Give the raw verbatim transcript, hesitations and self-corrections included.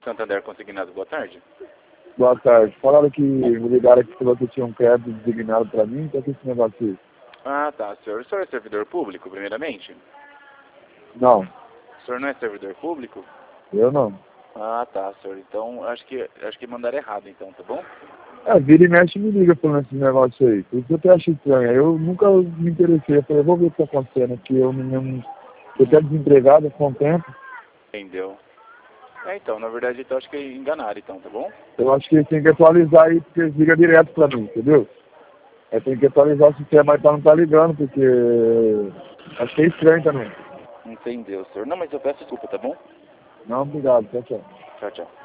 Santander Consignado, boa tarde. Boa tarde. Falaram que me ligaram aqui, falou que tinha um crédito designado para mim, então que esse negócio aí? Ah, tá, senhor. O senhor é servidor público, primeiramente? Não, O senhor não é servidor público? eu não. Ah, tá, senhor. Então, acho que, acho que mandaram errado, então, tá bom? É, vira e mexe me liga falando esse negócio aí. Por isso que eu até acho estranho. Eu nunca me interessei. Eu falei, eu vou ver o que está acontecendo, porque eu não. Eu até desempregado com o tempo. Entendeu? É, então, na verdade, então, acho que enganaram, então, tá bom? Eu acho que eles têm que atualizar aí, porque eles ligam direto para mim, entendeu? É, tem que atualizar o sistema, mas tá, não tá ligando, porque acho que é estranho também. Entendeu, senhor. Não, mas eu peço desculpa, tá bom? Não, obrigado, tchau, tchau. Tchau, tchau.